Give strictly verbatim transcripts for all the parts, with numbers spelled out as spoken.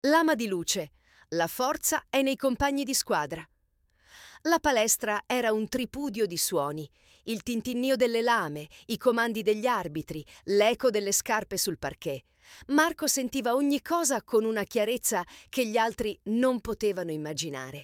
Lama di luce. La forza è nei compagni di squadra. La palestra era un tripudio di suoni, il tintinnio delle lame, i comandi degli arbitri, l'eco delle scarpe sul parquet. Marco sentiva ogni cosa con una chiarezza che gli altri non potevano immaginare.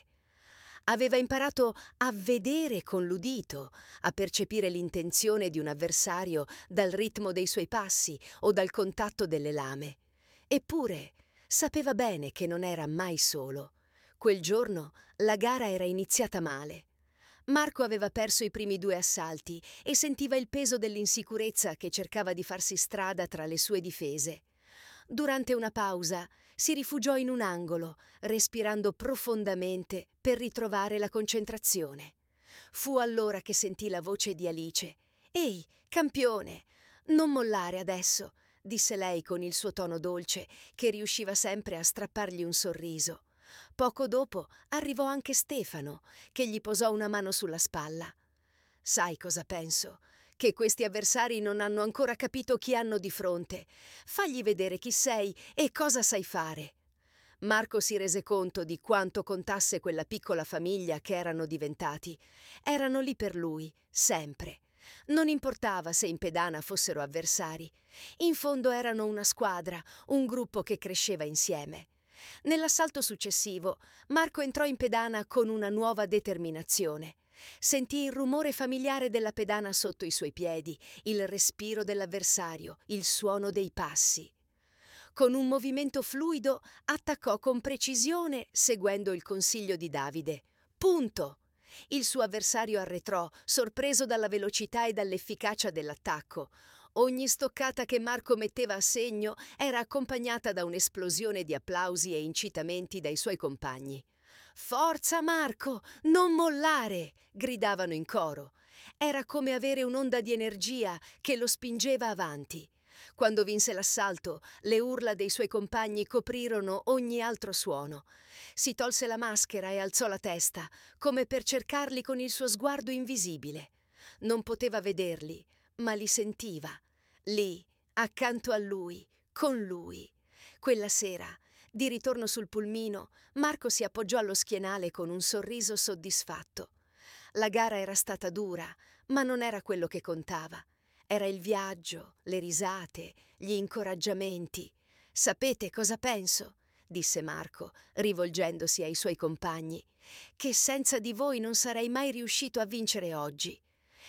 Aveva imparato a vedere con l'udito, a percepire l'intenzione di un avversario dal ritmo dei suoi passi o dal contatto delle lame. Eppure sapeva bene che non era mai solo. Quel giorno la gara era iniziata male. Marco aveva perso i primi due assalti e sentiva il peso dell'insicurezza che cercava di farsi strada tra le sue difese. Durante una pausa si rifugiò in un angolo, respirando profondamente per ritrovare la concentrazione. Fu allora che sentì la voce di Alice. «Ehi, campione, non mollare adesso», disse lei con il suo tono dolce che riusciva sempre a strappargli un sorriso. Poco dopo arrivò anche Stefano, che gli posò una mano sulla spalla. «Sai cosa penso? Che questi avversari non hanno ancora capito chi hanno di fronte. Fagli vedere chi sei e cosa sai fare». Marco si rese conto di quanto contasse quella piccola famiglia che erano diventati. Erano lì per lui, sempre. Non importava se in pedana fossero avversari. In fondo erano una squadra, un gruppo che cresceva insieme. Nell'assalto successivo, Marco entrò in pedana con una nuova determinazione. Sentì il rumore familiare della pedana sotto i suoi piedi, il respiro dell'avversario, il suono dei passi. Con un movimento fluido attaccò con precisione, seguendo il consiglio di Davide. Punto! Il suo avversario arretrò, sorpreso dalla velocità e dall'efficacia dell'attacco. Ogni stoccata che Marco metteva a segno era accompagnata da un'esplosione di applausi e incitamenti dai suoi compagni. «Forza Marco, non mollare!» gridavano in coro. Era come avere un'onda di energia che lo spingeva avanti. Quando vinse l'assalto, le urla dei suoi compagni coprirono ogni altro suono. Si tolse la maschera e alzò la testa, come per cercarli con il suo sguardo invisibile. Non poteva vederli, ma li sentiva. Lì, accanto a lui, con lui. Quella sera, di ritorno sul pulmino, Marco si appoggiò allo schienale con un sorriso soddisfatto. La gara era stata dura, ma non era quello che contava. Era il viaggio, le risate, gli incoraggiamenti. «Sapete cosa penso?» disse Marco, rivolgendosi ai suoi compagni. «Che senza di voi non sarei mai riuscito a vincere oggi.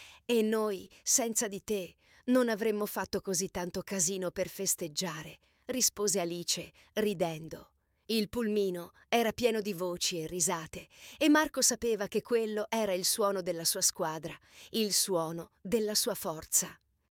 E noi, senza di te, non avremmo fatto così tanto casino per festeggiare», rispose Alice, ridendo. Il pulmino era pieno di voci e risate e Marco sapeva che quello era il suono della sua squadra, il suono della sua forza.